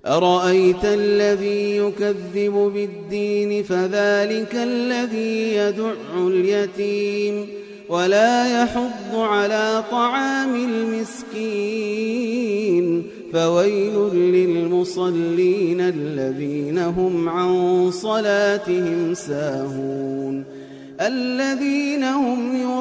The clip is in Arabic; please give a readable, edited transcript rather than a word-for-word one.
أرأيت الذي يكذب بالدين فذلك الذي يدع اليتيم ولا يحض على طعام المسكين فويل للمصلين الذين هم عن صلاتهم ساهون الذين هم